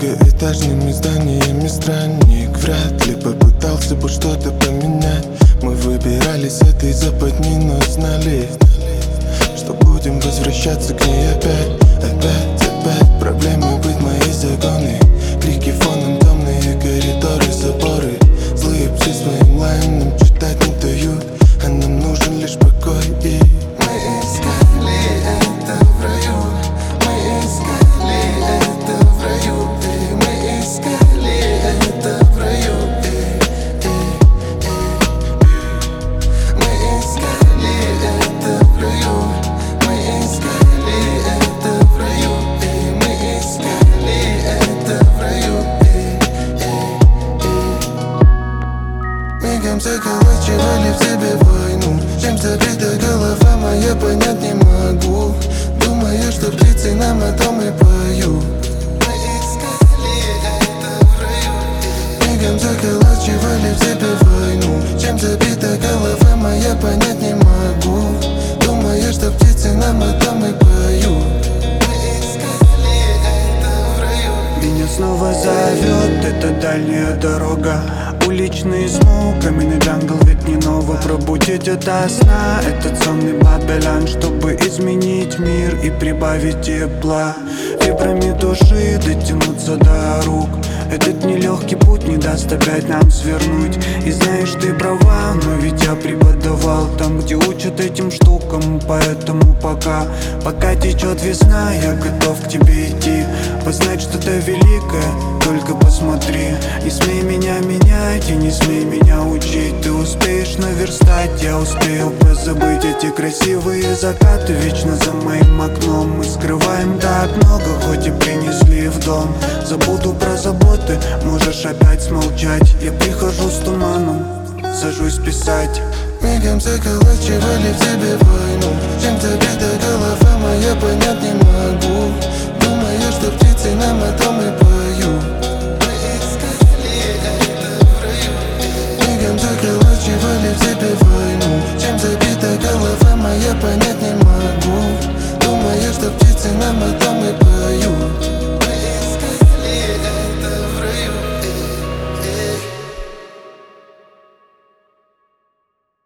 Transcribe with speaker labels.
Speaker 1: многоэтажными зданиями странник вряд ли попытался бы что-то поменять. Мы выбирались с этой западни, но знали, что будем возвращаться к ней опять. Опять проблемы быть мои загоны. Крики фоном, темные коридоры, заборы. Злые псы своим лаем читать не дают, а нам нужен лишь покой. И мы искали это в раю. Мы искали это в раю. И мы искали это в раю. Мы искали это в раю. Мы искали это в раю. И мы искали это в раю. Мигом заколачивали в себе войну. Чем забита голова моя, понять не могу. Думаю, что птицы нам о том и поют. Мы искали это в раю. Мигом заколачивали в себе войну. Чем забита голова моя, понять не могу. Думаю, что птицы нам о том и поют. Мы искали это в раю.
Speaker 2: Меня снова зовет эта дальняя дорога. Уличный звук, каменный джангл, ведь не ново пробудить ото сна. Этот сонный Бабелян, чтобы изменить мир и прибавить тепла. Вибрами души дотянуться до рук. Этот нелегкий путь не даст опять нам свернуть. И знаешь, ты права, но ведь я преподавал там, где учат этим штукам. Поэтому пока течет весна, я готов к тебе идти. Познать что-то великое, только посмотри. Не смей меня менять и не смей меня учить. Ты успеешь наверстать, я успею позабыть эти красивые закаты. Вечно за моим окном мы скрываем так много, хоть и принесли в дом. Забуду про заботы, можешь опять смолчать. Я прихожу с туманом, сажусь писать.
Speaker 1: Мигом заколачивали в тебе войну. Чем забита голова моя, понять не могу. Думаю, что птицы нам о том и поют. Мы искали это в раю. Мигом заколачивали в тебе войну. Чем забита голова моя, понять не могу. Думаю, что птицы нам о том и поют.